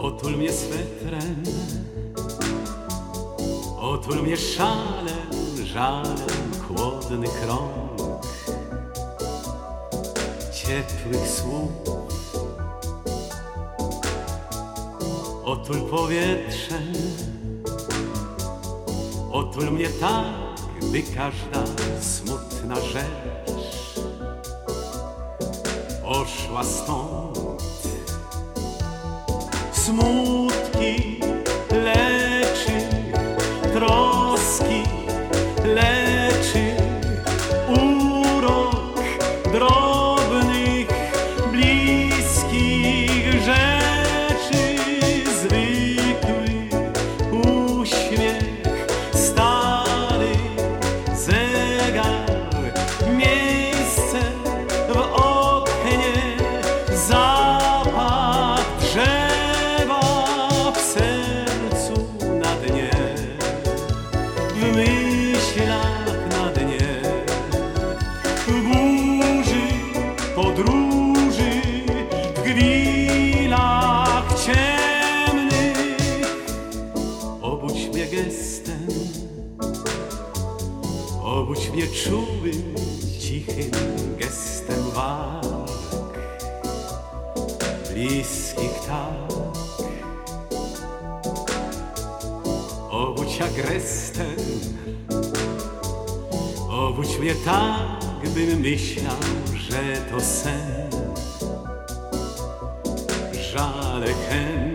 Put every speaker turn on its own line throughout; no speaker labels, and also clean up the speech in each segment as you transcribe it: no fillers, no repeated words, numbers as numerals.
Otul mnie swetrem, otul mnie szalem, żalem chłodnych rąk, ciepłych słów. Otul powietrzem, otul mnie tak, by każda smutna rzecz oszła stąd. Smutki leczy, troski leczy, urok drobnych, bliskich rzeczy. Zwykły uśmiech, stary zegar, miejsce w oknie, zapach drzewa w sercu na dnie, w myślach na dnie, w burzy podróży, w chwilach ciemnych. Obudź mnie gestem, obudź mnie czułym, cichym gestem walk bliskich tak. Obudź jak gestem, obudź mnie tak, bym myślał, że to sen. Żale hen,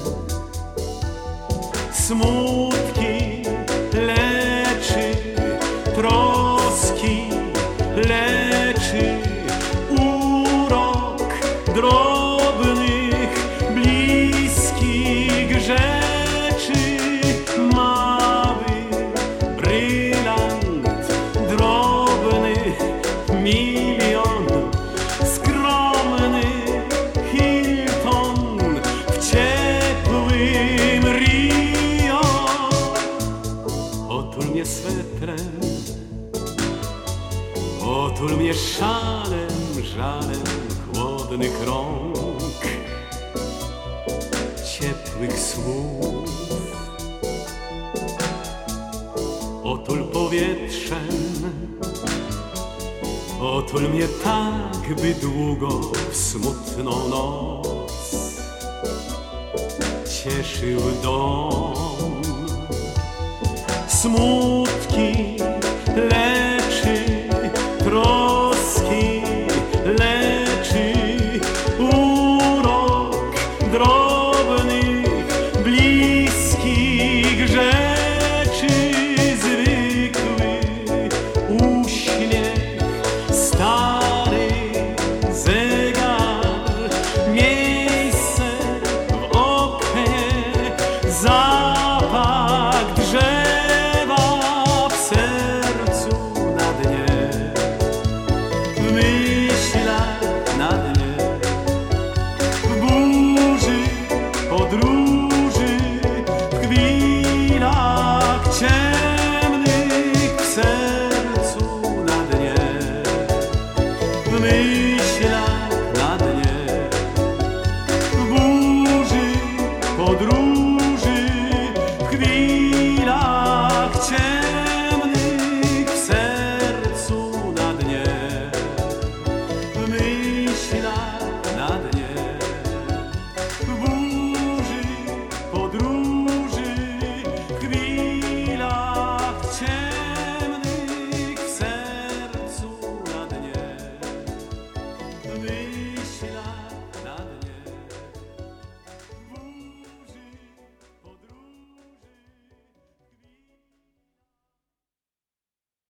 smutki leczy, troski leczy, urok drobnych, bliskich rzeczy. Mały brylant drobny, milion skromny Hilton w ciepłym Rio. Otul mnie swetrem, otul mnie szalem, żalem chłodnych rąk, ciepłych słów. Otul powietrzem, otul mnie tak, by długo w smutną noc cieszył dom. Smutki